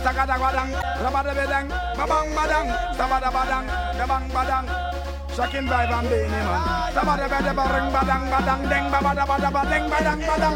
Sagada badang, rabada bedang, babang badang, sabada badang, babang badang. Shakin vibe and beanie man. Sabada bada barang badang badang deng babada bada badang badang badang.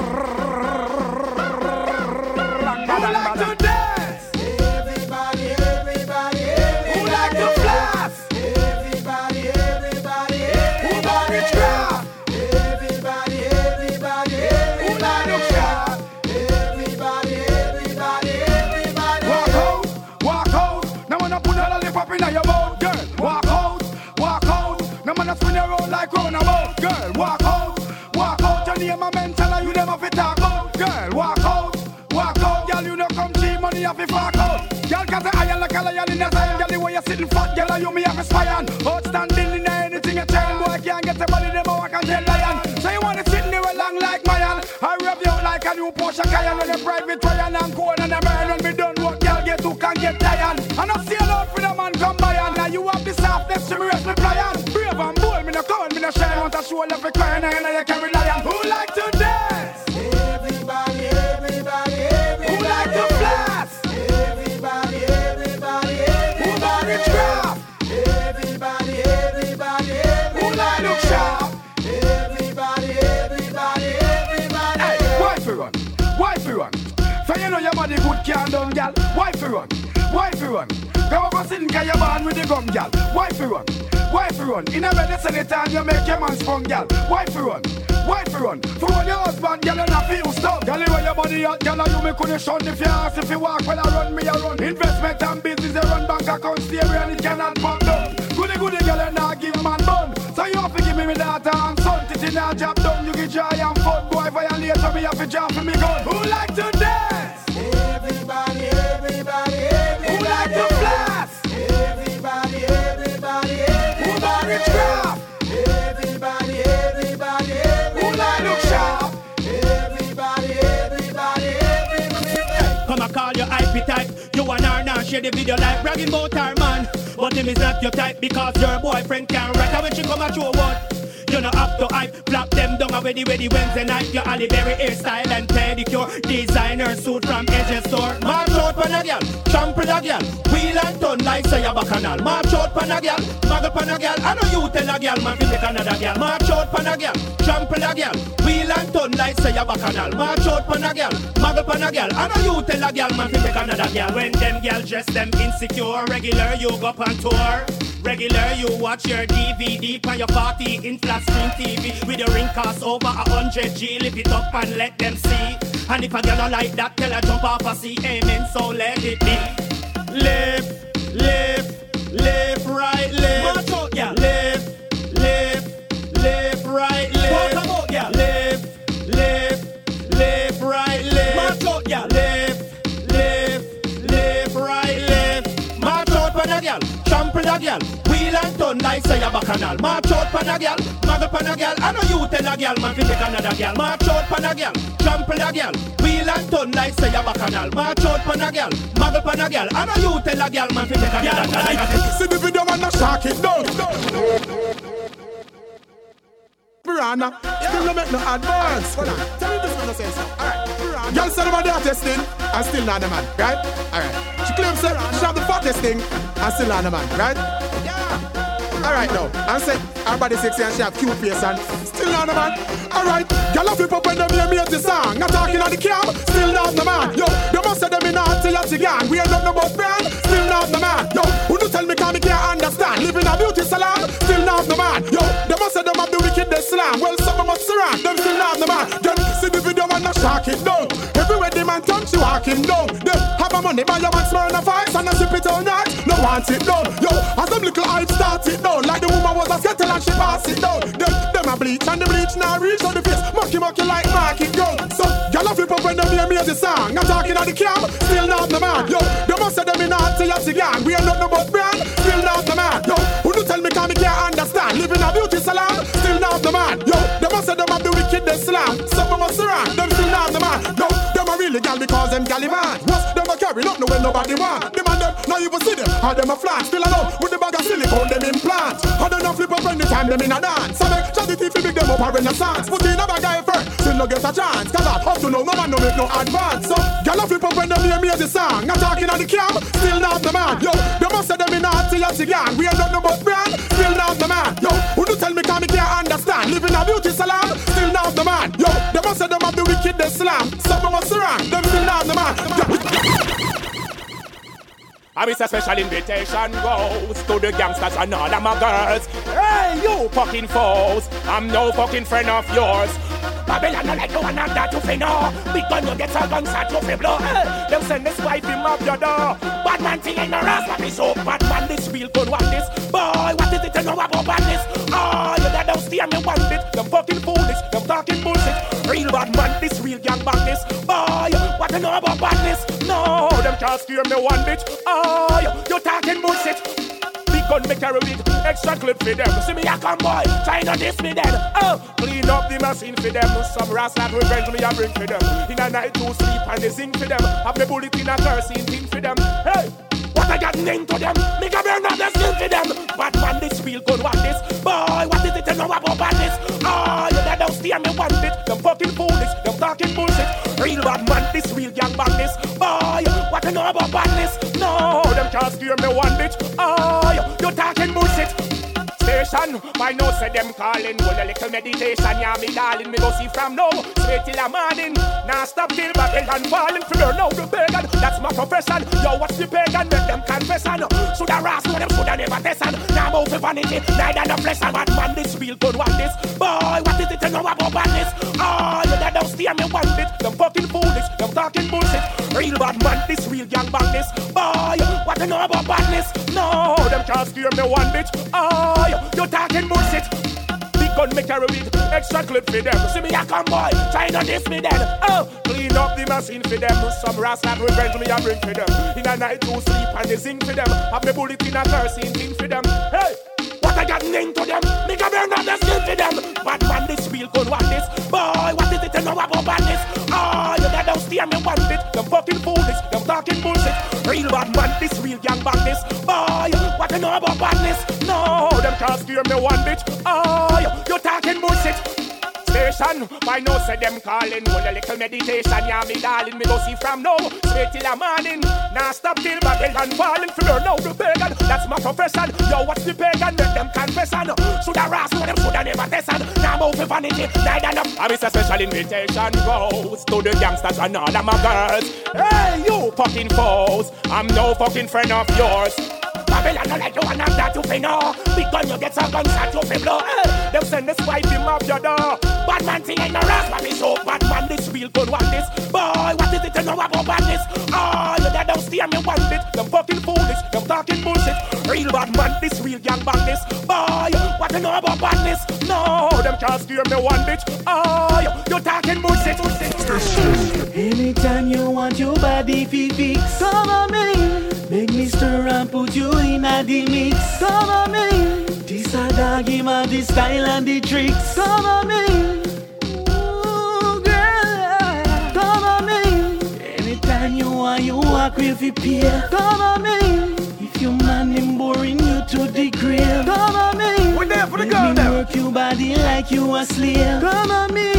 Who like to dance? Everybody, everybody, everybody. Who like to flex? Everybody, everybody, everybody. Who body trap? Everybody, everybody, everybody. Who like to shop? Everybody, everybody, everybody. Walk out, walk out. Now when I put all the lip up in your mouth, girl. Walk out, walk out. Now when I spin your roll like roundabout, girl. Walk out, walk out. Your name a mental and you never fit talk about, girl. Walk out. Walk out, girl, you know come cheap money off the fuck out. Girl, got the iron like a lion in the sand. Girl, the way you sitting fat, girl, you me have a spine. Outstanding in anything you tell. Boy, can't get the body, them I can tell lion. So you wanna sit there long like Mayan. I rev you out like a new Porsche Cayenne. When you private Ryan and cold and a man. When me done work, girl, get who can get lion. And I see a lot for the man come by. And now you have the softness to me rest me pliant. Brave and bold, me no cold, me no shy. Want to show love for crying and you carry lion. Who like to dance? Everybody, everybody. Who like to blast? Everybody, everybody, everybody. Who body trap? Everybody, everybody, everybody. Who like to shop? Everybody, everybody, everybody. Hey, why fi run? Why fi run? So you know your body good can't done, gal. Why fi run? Why fi run? Come over sitting cause you born with the gum, gal. Why fi run? Why fi run? In a medicine anytime you make your man sprung, gal. Why fi run? Why fi run? For when your husband, gal, you not feel stuck. Gal, where your body at, gal, you me coulda shun. If you ask if you walk, well I run, me I run. Investment and business, you run bank account, stay and it cannot pop down. Goody goody, gal, you not give man bun. So you have to give me daughter and son. Titty now job done, you get joy and fun. Boy, violate so me have to job for me gun. Who like to dance? Everybody, everybody, everybody. Who like to blast? Everybody, everybody, everybody. Who body trap? Everybody, everybody, everybody. Who like to shop? Everybody, everybody, everybody. Come and call your IP type. You and her now share the video like bragging about her man. But him is not your type because your boyfriend can't write. And when she come at you what? You know up to hype, flap them down already ready Wednesday night. Your Halle Berry hairstyle and pedicure. Designer suit from Edge store. March out pan a gal, trample a gal. Wheel and turn like say a bacchanal. March out pan a gal, muggle pan a gal. I know you tell a gal man fi take another gal. March out pan a gal, trample a gal. Wheel and turn like say a bacchanal. March out pan a gal, muggle pan a gal. I know you tell a gal man fi take another gal. When them gal dress them insecure, regular you go on tour. Regular, you watch your DVD on your 40-inch flat screen TV with your ring cost over 100G. Lift it up and let them see. And if a girl don't like that, tell her jump off a sea. Amen, so let it be. Left, left, left, right, left. March out, yeah. Left, left, left, right, left. Walk about, yeah. Left, left, left, right, left. March out, yeah. Left, left, left, right, left. March out, pan a girl. Trample a gal, wheel and turn like say a bacchanal. March out pan a gal, muggle pan a gal. I know you tell a gal man fi take another gal. March out pan a gal, trample a gal, wheel and turn like say a bacchanal. March out pan a gal, muggle pan a gal. I know you tell a gal man fi take another gal. See the video and I shock it down. Piranha, still no make no advance. Hold on, tell me this one to say so. Alright, y'all said about the testing, and still not the man, right? Alright, she claims that she have the fattest thing, and still not the man, right? Yeah. Alright now, and said her body sexy and she have cute face and still not the man. Alright, y'all have people when them hear me at the song, not talking on the cam, still not the man. Yo, they must say them in a gang, we ain't nothing about brand, still not the man. Yo, who do tell me can me can't understand, living a beauty salon, still not the man. Yo, they must say them have the wickedest slam, well some must surround, them still not the man. Then see the video and I shock it down, everywhere the man turn she walk him down. They have a money buy your man smell a fight, and I sip it all night, no want it down. Yo, as them little hype start it down, like the woman was a skettle and she pass it down. Them a bleach and the bleach now reach on the face, mucky like market go. So, y'all have people when them hear me as a song, I'm talking on the cam, still not the man. Yo, they must say them in a gang, we ain't nothing but brand, still not the man. Yo, who do tell me can me can't understand, living a beauty salon, still not the man. Yo, they must say them have the wickedest slam, some must surround, them still not the man. No, them a really gal because them galley man. What's them a carry up no when nobody want. Them and them, now you will see them, how them a flat, still alone with the bag of silicone them implant. How them a flip up anytime them in a dance. So make charity fi big them up a renaissance. Put in a bag of effort, still no get a chance. Cause I up to know no man no make no advance. So gal a flip up when them hear me as a song. I'm talking yarn. We ain't done no but brand, still not the man. Yo, who do tell me can me can't understand? Living a beauty salon, still not the man. Yo, they must say them have the wicked, they slam. Some of us around, them still not the man. I miss a special invitation goes to the gangsters and all of my girls. Hey, you fucking foes, I'm no fucking friend of yours. Babylon no like you and not that to fi know. Big gun you get a gun start to fi blow. Them send this wife him up your door. Bad man thing ain't no rust, but me so bad man this real good one this. Boy, what is it to know about badness? Oh, you that don't steer me one bit. Them fucking foolish, them talking bullshit. Real bad man, this real gang badness. Boy, what you know about badness? No, them can't steer me one bit. Oh, you talking bullshit. Gun me carry with extra clip for them. See me a come boy, try to diss me then. Oh, clean up the machine for them. Some rasta revenge me a bring for them. In a night to sleep and they sing for them. Have the bullet in a cursing thing for them. Hey, what I got into them? Me can burn up the skin for them. Bad man, this real good what this? Boy, what is it to know about badness? Oh, you that don't steer me one bit. Them fucking foolish, them talking bullshit. Real bad man, this real gang badness. Boy, what you know about badness? No, them can't steer me one bit. Oh, you talking bullshit. Station, my nose say them calling. Well, a little meditation, yeah, me darling. Me go see from now, straight till the morning. Now stop till Babylon falling. For now the pagan, that's my profession. Yo, what's the pagan? Make them confession. Should I ras, no them should I never test. Now move for vanity, neither the flesh. And bad man, this real good one this. Boy, what is it to know about badness? Oh, you that don't steer me one bit. Them fucking foolish, them talking bullshit. Real bad man, this real gang badness. Boy, what you know about badness? No, them can't steer me one bit. Oh, you talking bullshit. Big gun me carry with extra clip for them. See me a come boy, try to diss me then. Oh, clean up the machine for them. Some rasta revenge me a bring for them. In a night to sleep and they sing for them. Have me bullet in a cursing thing for them. Hey, what I got into them? Me can burn up the skin for them. Bad man, this real good one this. Boy, what is it to know about badness? Oh, you that don't steer me one bit. Them fucking foolish, them talking bullshit. Real bad man, this real gang badness. Boy, what you know about badness? No, them can't steer me one bit. Oh, you talking bullshit. Station, my nose say them calling. Well, a little meditation, yeah, me darling. Me go see from now, straight till the morning. Now stop till Babylon falling. For now the pagan, that's my profession. Yo, what's the pagan? Make them confession. Should I ras, no them should I never test. Now move for vanity, neither enough. I miss a special invitation goes to the gangsters and all of my girls. Hey, you fucking foes, I'm no fucking friend of yours. Babylon no like you and not that to fi know. Big gun you get some gun start to fi blow. Them send this wife him up your door. Bad man thing ain't no rust, but me so bad man this real good one this. Boy, what is it to know about badness? Oh, you that don't steer me one bit. Them fucking foolish, them talking bullshit. Real bad man, this real gang badness. Boy, what you know about badness? No, them can't steer me one bit. Oh, you talking bullshit. Anytime you want your body fix, come on me. Make me stir and put you in a the mix. Come on me. This a dog, him have the style and the tricks. Come on me. Ooh, girl. Come on me. Anytime you want, you walk with your peer. Come on me. If your man him boring you to the grave. Come on me. We're there for the Let girl me now. work your body like you a slave. Come on me.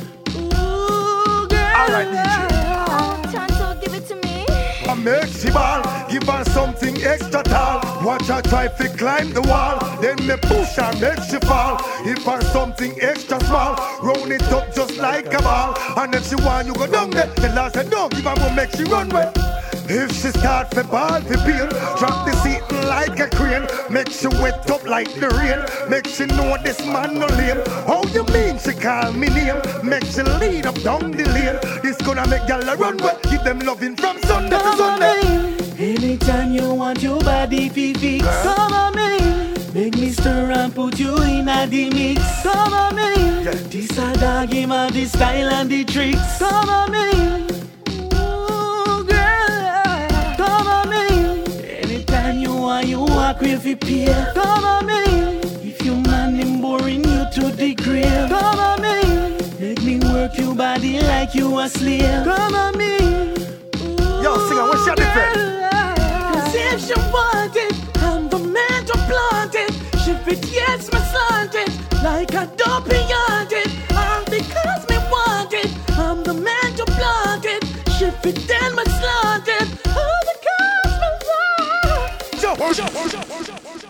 Ooh, girl. Alright, DJ. Tonto, give it to me. I make she ball, give her something extra tall. Watch her try to climb the wall, then me push her, make she fall. If her something extra small, roll it up just like a ball. And if she want you go down there, the last said don't give her more, make she run away. If she start for ball, for pain, drop the seat like a crane. Make she wet up like the rain. Make she know this man no lame. How you mean she call me name? Make she lead up down the lane. This gonna make y'all run away. Give them loving from Sunday to Come on Sunday. me. Anytime you want your body fix, come on me. Make me stir and put you in a the mix. Come on me. Yeah. This a dog, him have the style and the tricks. Come on me. Ooh, girl. Come on me. Anytime you want, you walk with your peer. Come on me. If your man him boring you to the grave. Come on me. Make me work your body like you a slave. Come on me. Yo, singer, what's your difference? Cause if she want it, I'm the man to plant it. She fit yes, me slant it. Like a dopey yard it. All because me want it. I'm the man to plant it. She fit then me slant it. All because me want it. Yo, push up, push up, push up, push up.